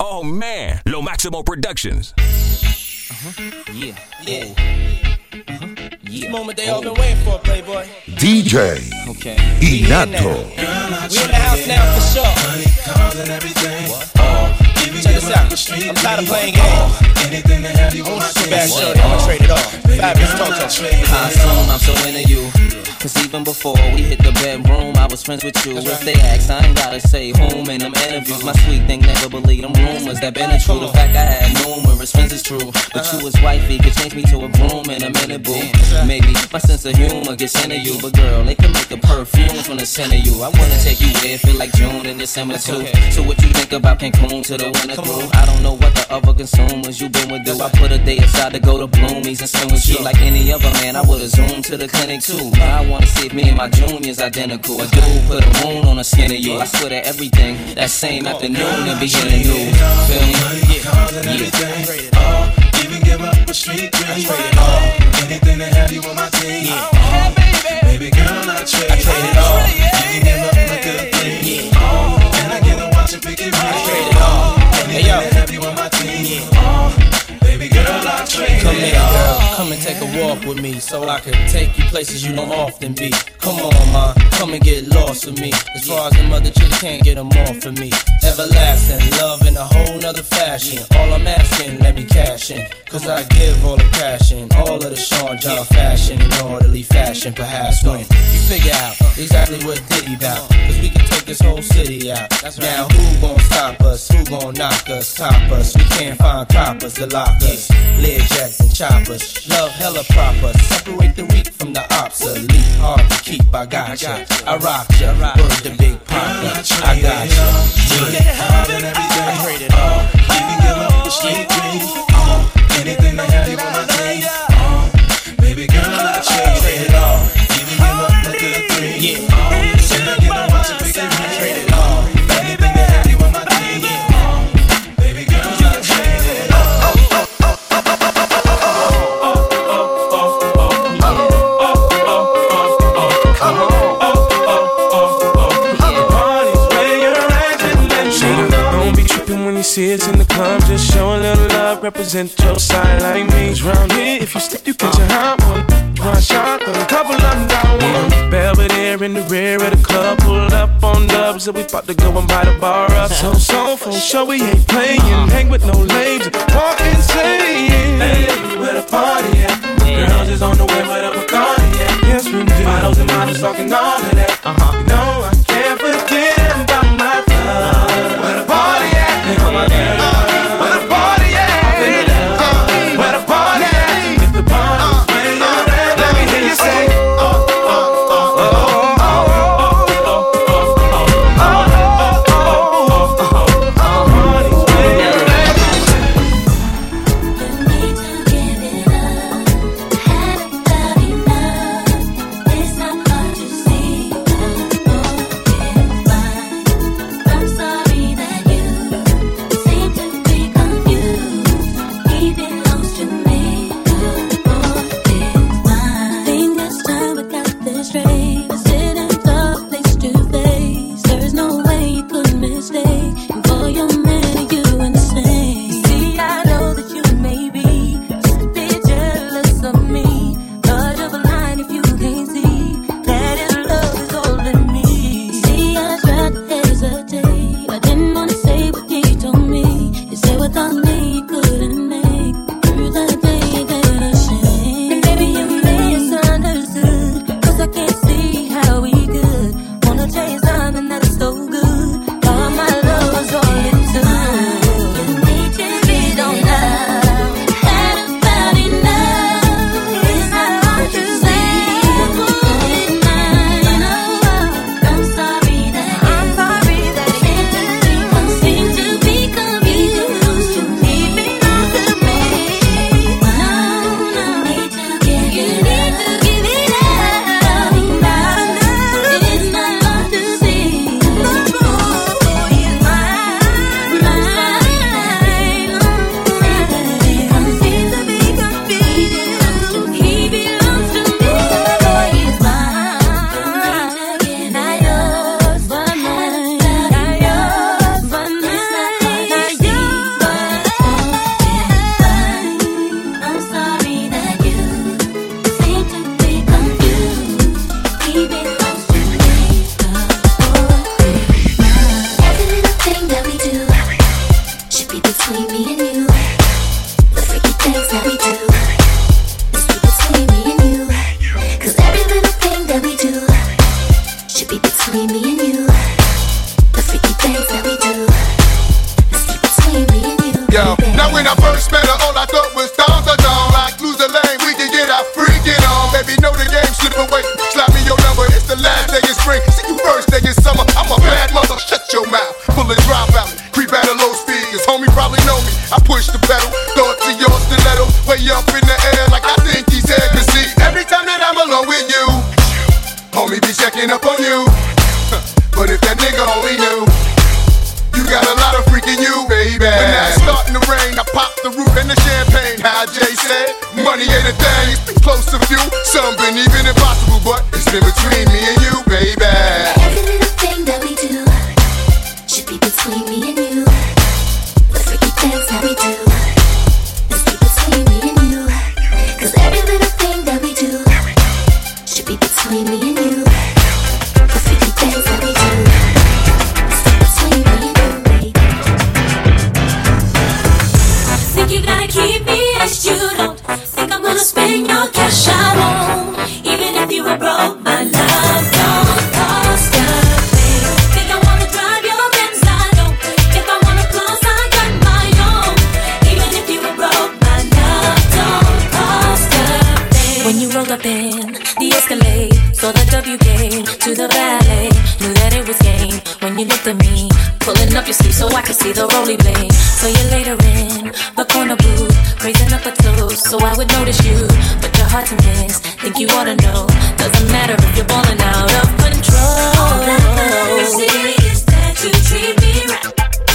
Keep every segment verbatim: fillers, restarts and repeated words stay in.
Oh man, Lo Maximo Productions. Uh-huh. Yeah. Yeah. Uh-huh. Yeah. This moment they all been waiting for, Playboy. D J Okay. Inato. We in the house now for sure. What? Oh. Check this out. I'm tired of playing games. I want you back, shorty. I'ma trade it off. Fabulous Toto. I assume I'm so into you. Cause even before we hit the bedroom, I was friends with you. If they ask, I ain't gotta say whom in them interviews. My sweet thing never believed them rumors that been true. The fact I had numerous friends is true. But you as wifey could change me to a broom in a minute, boo. Maybe my sense of humor gets into you. But girl, they can make a perfume from the scent of you. I wanna take you there, feel like June and December too. So what you think about Cancun to the winter through? I don't know what the other consumers you been with do. I put a day aside to go to Bloomies and swim with you. Like any other man, I would've zoomed to the clinic too. I wanna see if me and my junior's identical. A dude put a moon on the skin of you. I swear that everything that same afternoon and beginning new. Feel me? Yeah. Yeah. Even give up a street dream. Anything to have you on my team. Yeah. Baby girl, I trade, I trade it all. Even give up a good thing. Yeah. And I get to watch it pick it right. I trade it all. Hey yo. To have you on my team. Yeah. Baby girl, I trade Come it here, all. girl. Come and take a walk with me so I can take you places you don't often be. Come on, ma, come and get lost with me. As far as them other chicks can't get them off of me. Everlasting love in a whole nother fashion. All I'm asking, let me cash in. Cause I give all the passion, all of the Sean John fashion in orderly fashion. Perhaps when you figure out exactly what Diddy bout. Cause we can take this whole city out. Now who gon' stop us? Who gon' knock us? Top us? We can't find coppers to lock us. Lead jacks and choppers. Love hella proper. Separate the weak from the obsolete. Hard to keep, I got ya. I rock ya. Bird the big papa. I got ya. Yeah. I trade it all. Even give up the street dream. Anything to have you on my team. Baby girl, I trade it all. Even give up the good thing. Yeah. Said I get to watch it pick it right. Trade it all. Anything to have you on my team. Baby girl, I trade it all. See us in the club, just show a little love, represent your side like me. Cause round here, if you slip, you catch a hot one. One shot, got a couple of them down one. Belvedere in the rear of the club, pulled up on dubs, and we about to go and buy the bar up. So, so, for sure we ain't playing, hang with no lames, walk insane. Hey, where the party at? Girls is on the way with a Bacardi at. Yes, we do. Models and models talking all of that. Uh-huh. You know I can't forget about my love. Where the party at? Where the party at? Where the party at? If the party's where you're at, let me hear you say, oh, oh, oh, oh, oh, oh, oh, oh, oh, party's where you're at. You need to give it up. Had about enough. It's not hard to see. between me and you. The freaky things that we do. Let's keep between me and you. Cause every little thing that we do should be between me and you. The freaky things that we do. Let's keep between me and you. Yo, baby. now when I first met her, all I thought was down the down. Like lose the lane, we can get our freaking on. Baby, know the game, slip away. Slap me your number, it's the last day of spring. See you first day in summer. I'm a bad mother, shut your mouth. Pull a drop out, creep at a low speed. Cause homie probably know me. I push the pedal, throw it to your stiletto. Way up in the air like I think he said. Cause see, every time that I'm alone with you, homie be checking up on you. But if that nigga only knew, you got a lot of freaking you, baby. When that's starting to rain, I pop the roof and the champagne. How Jay said, money ain't a thing. It's been close to few, some been even impossible, but it's been between me and you, baby. Every little thing that we do should be between me and you. The freaky things that we do, let's keep between me and you. Cause every little thing that we do should be between me and you. The freaky things that we do, let's keep between me and you, baby. Think you gotta keep me as you don't think I'm gonna spend your cash. I won't, even if you were broke. My love don't cost a thing. Think I wanna drive your Benz? I don't. If I wanna floss, I got my own. Even if you were broke, my love don't cost a thing. When you rolled up in the Escalade, saw the W game to the valet, knew that it was game. When you looked at me, pulling up your sleeve so I could see the roly blade. So you later in the corner booth, raising up a toast so I would notice you. But your heart's a mess, think you ought to know. Doesn't matter if you're balling out of control. All that matters is that you treat me right.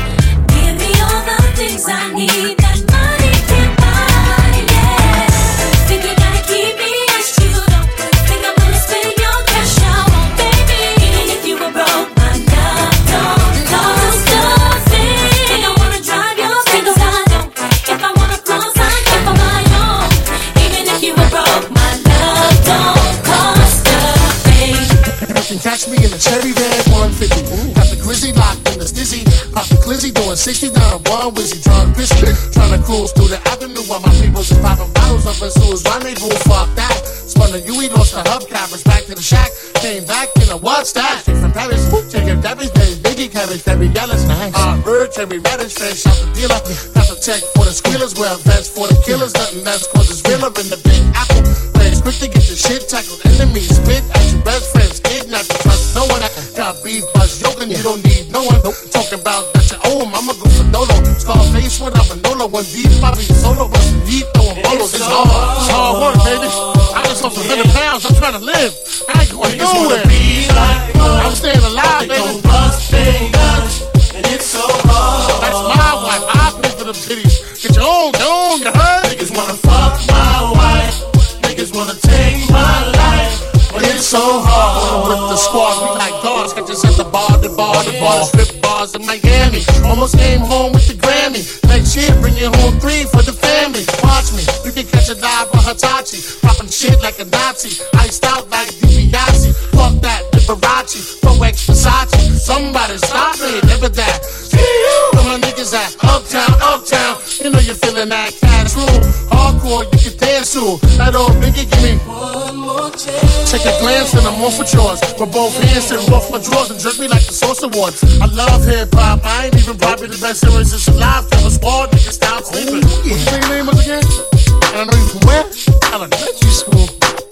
Give me all the things I need that money can buy, yeah. Think you gotta keep me as you don't think I'm gonna spend your cash. I won't, baby. Even if you were broke, my love don't cost a thing. Think I wanna drive your Benz? I don't. If I wanna floss, I got my own. Even if you were broke, my love don't cost a thing. You can catch me in the cherry red one fifty. Got the grizzly locked in the stizzy. Pop the glizzy doing sixty-nine. One wizzy, drunk biscuit. Trying to cruise through the avenue while my people's are popping bottles up as soon as rendezvous. Fuck that. Spun the U E, lost the hubcappers. Back to the shack. Came back in a what's that? Straight from Paris. Chicken Debbie's days. Biggie cabbage. Debbie Yellis. Nice. Uh, bird, cherry radish. Fresh out the dealer. Got the check for the squealers. Wear vets for the killers. Nothing less cause it's realer in the big apple. Plays quick to get your shit tackled. Enemies spit at your best friends. Kidnap you. Trust no one. Got beef, buzz, yoga. You don't need no one. Talking about that you owe him. I'ma go for Dolo. Scarface without a Nolo. One deep, Bobby solo. But some deep throwing bolos. It's hard. It's hard work, baby. I just lost a hundred pounds. I'm trying to live. I ain't going nowhere. Like I'm staying alive, baby. don't bust fingers, and it's so hard. That's my wife. I pay for the titties. Get your own, your own, you heard? Niggas wanna fuck my wife, niggas wanna take my life, but it's so hard. With the squad, we like dogs. Got just at the bar, the bar, the bar, strip bars in Miami. Almost came home with the Grammy. Next year, bring you home three for the family. Watch me, you can catch a dive for Hitachi. Popping shit like a Nazi. Iced out like DiBiase. Fuck that, Liberace. Pro X Versace. Somebody stop me, never that. Where my niggas at? Uptown, uptown. You know you're feeling that cash rule. Hardcore, you can dance to. That old nigga give me One more chance. take a glance and I'm off with yours. With both hands and rough my drawers and jerk me like the Source Awards. I love hip hop. I ain't even probably the best series is alive. Tell us all niggas stop sleeping. What you think your name was again? And I know you from where? Elementary school.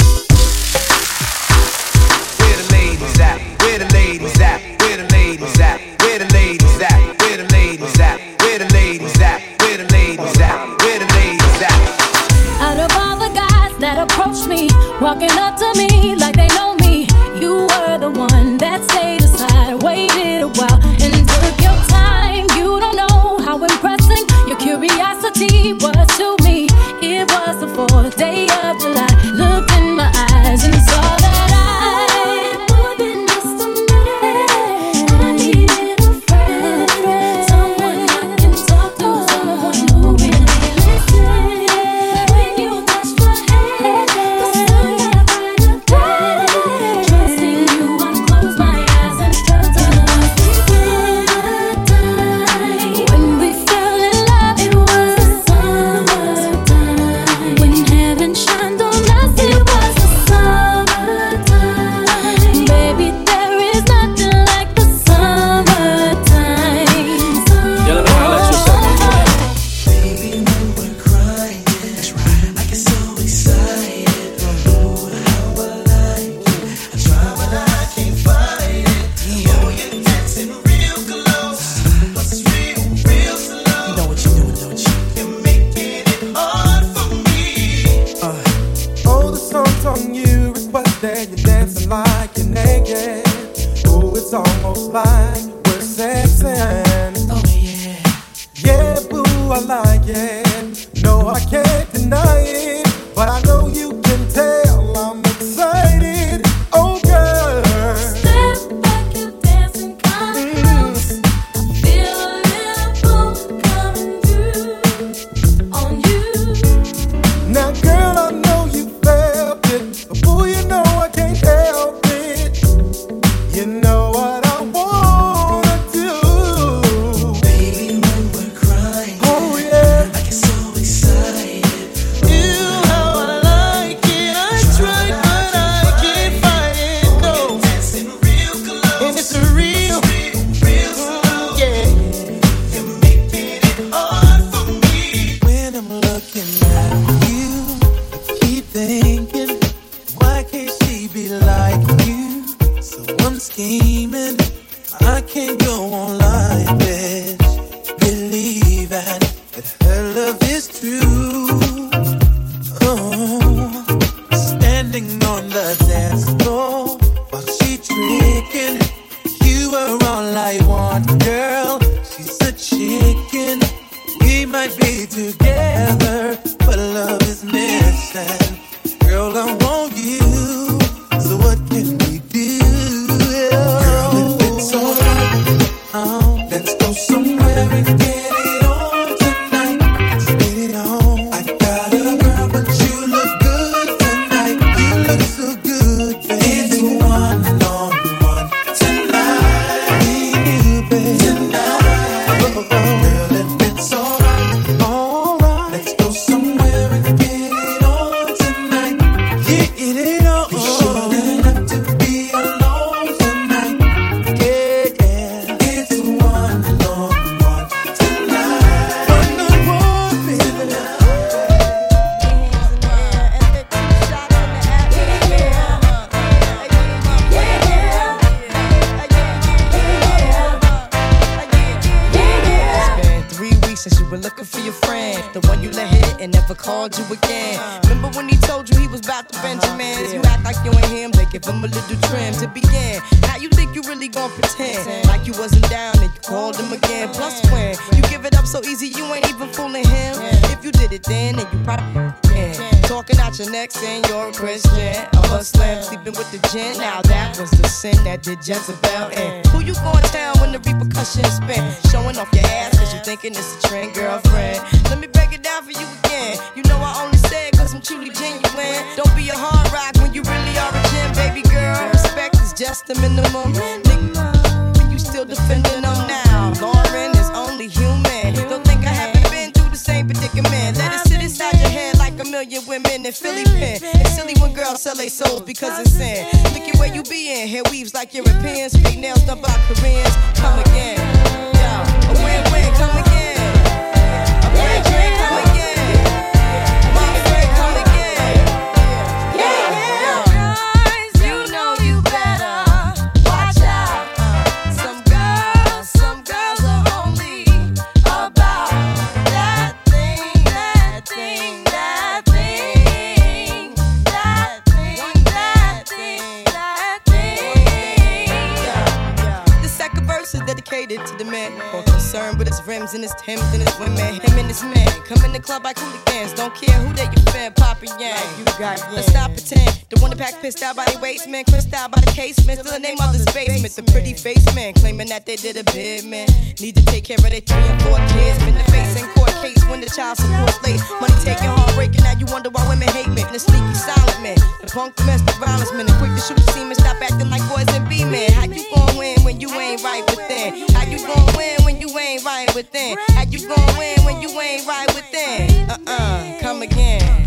Where the ladies at? Where the ladies at? Where the ladies at? Where the ladies at? Where the ladies at? Where the ladies at? Where the ladies at? Where the ladies at? Out of all the guys that approached me, walking up to me like they know me, you were the one that stayed aside, waited a while, and took your time. You don't know how impressing your curiosity was to me. It was the fourth day of July. Looked in my eyes and saw that I more than just a man. I needed a friend, someone I can talk to, someone who really listens. When you touch my hand, the sun got brighter. Trusting you, I close my eyes and felt the love. When we fell in love, I like it. No, I can't deny it, but I know you can tell I'm excited. Oh, girl. Step back and dance and come close. I feel a little pull coming through on you. Now, girl, I know you felt it, but boy, you know I can't help it. You know what I wanna do, baby. When we're crying, oh yeah, I get so excited. You how I like it. I tried, but I can't fight it. No, Dancing real close, and it's real, real, real slow. yeah. You're making it hard for me. When I'm looking at you, I keep thinking, why can't she be like you? So I'm scheming, I can't go on like this. Believing that her love is true. Oh, standing on the dance floor while she tricking. You are all I want, girl. She's a chicken. We might be together, but love is missing. Girl, I want you. So what can we do? Girl, if it's alright, oh, let's go somewhere and get it on tonight. Let's get it on. I got a girl, but you look good tonight. You look so good, baby. It's one on one tonight. Me and you, baby. Tonight. Oh, girl, if it's alright, alright, let's go somewhere and get it on tonight. Get it on. You shouldn't have to be alone tonight. Yeah, yeah. It's one on one tonight. One on one, baby. It's been three weeks since you were looking for your friend, the one you let hit and never called you again. Remember when he told you he was about to Benjamins? You act like you ain't him, they give him a little trim to begin. Now you think you really gon' pretend like you wasn't down and you called him again. Plus when you give it up so easy, you ain't even fooling him. If you did it then, then you probably can. Talking out your neck saying you're a Christian, a Muslim, sleeping with the gin. Now that was the sin that did Jezebel in. Who you gonna tell when the repercussions spin? Showing off your ass cause you thinking it's a trend, girlfriend. Let me break it down for you again. You know I only said cause I'm truly genuine. Don't be a hard rock when you really are a gem, baby girl. Respect is just the minimum. Nigga, when you still defending them now. Lauren is only human. Don't think I haven't been through the same predicament. Let it sit inside your head like a million women in Philly pen. It's silly when girls sell their souls because it's sin. Look at where you be in. Hair weaves like Europeans. Fake nails done by Koreans. Come again. Yo, a win-win, come again. A win-win, come again. My friend, come again. Yeah, yeah. Guys, you know you better watch out. Some girls, some girls are only about that thing, that thing, that thing, that thing, that thing, that thing. The second verse is dedicated to the man more concerned with his rims and his Timbs and his women. Him and his man come in the club like hooligans. Don't care who they you fan, poppin' yang. You got yeah. Let's stop pretend. The one that pack pissed out by the waist, man. Crissed out by the casement. Still in their mother's basement. The pretty face man claiming that they did a bid, man. Need to take care of their three and four kids. Been the face in court case when the child support late. Money taking, heartbreaking. Now you wonder why women hate me. The sneaky silent man. The punk domestic violence man. The quick to shoot the semen. Stop acting like boys and be men. How you gon' win when you ain't right within? How you gon' win when you ain't right within? How you gon' win when you ain't right within? Uh-uh, come again.